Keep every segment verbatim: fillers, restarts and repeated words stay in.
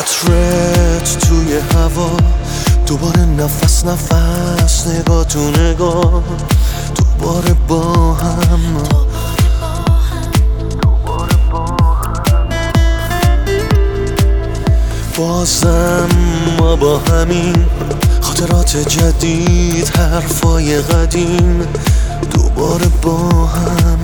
عطرت توی هوا، دوباره نفس نفس، نگاه تو نگاه، دوباره با هم. بازم ما با همین خاطرات جدید، حرفای قدیم، دوباره با هم.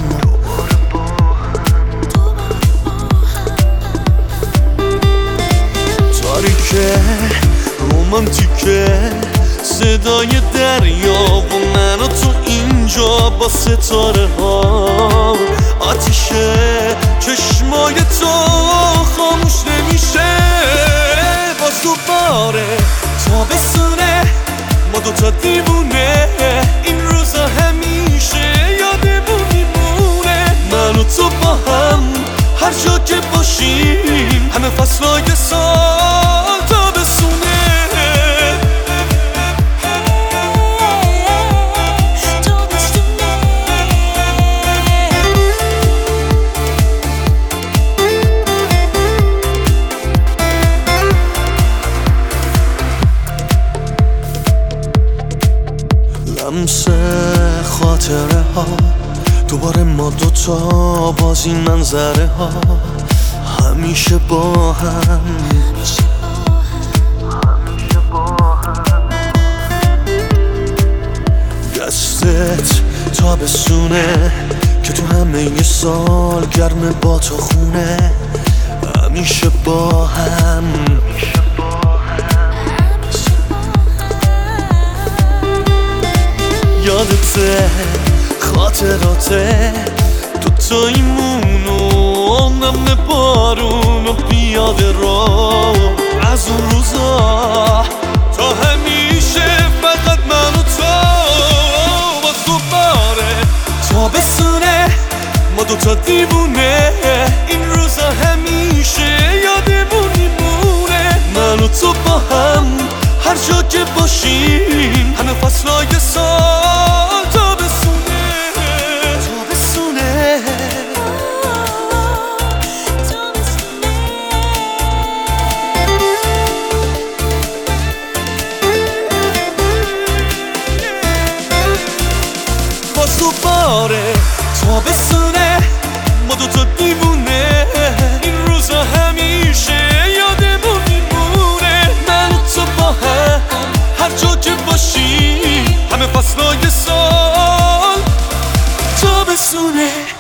تاریکه رومانتیکه، صدای دریا و من و تو اینجا با ستاره ها. آتیشه چشمای تو خاموش نمیشه، باز دوباره تابستونه، ما دوتا دیوونه، این روزا همیشه یادمون میمونه. من و تو با هم هر جا که باشیم، همه فصلای سال تابستونه. لمس خاطره ها، دوباره ما دوتا باز این منظره ها، همیشه با هم. دستت تابستونه که تو همه ی سال گرم با تو خونه، همیشه با هم. یادته خاطراته دوتاییمون و نم بارون و پیاده رو، از اون روزا تا همیشه فقط من و تو. باز دوباره تابستونه، ما دوتا دیوونه، این روزا همیشه یادمون میمونه. من و تو با هم هر جا که باشیم، همه فصلای سال تابستونه. تابستونه باز دوباره تابستونه، ما دوتا دیوونه، این روزا همیشه یادمون میمونه. من و تو با هم هر جا که باشیم، همه فصلای سال تابستونه.